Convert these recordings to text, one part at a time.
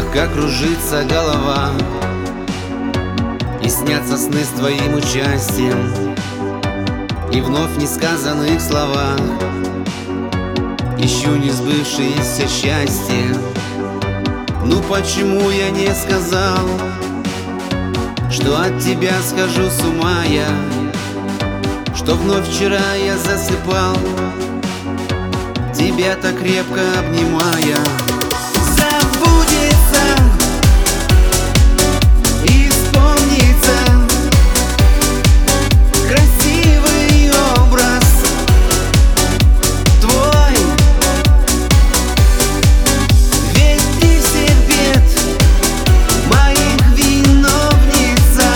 слегка кружится голова, и снятся сны с твоим участием, и вновь несказанных словах ищу несбывшееся счастье. Ну почему я не сказал, что от тебя схожу с ума я, что вновь вчера я засыпал, тебя так крепко обнимая. Забудется и вспомнится красивый образ твой, ведь ты всех бед моих виновница.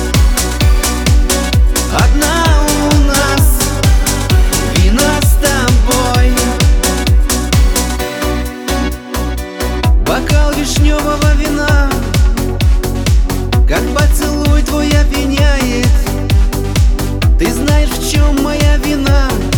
Одна у нас вина с тобой. Бокал вишневого вина, как поцелуй твой опьяняет. Ты знаешь, в чем моя вина?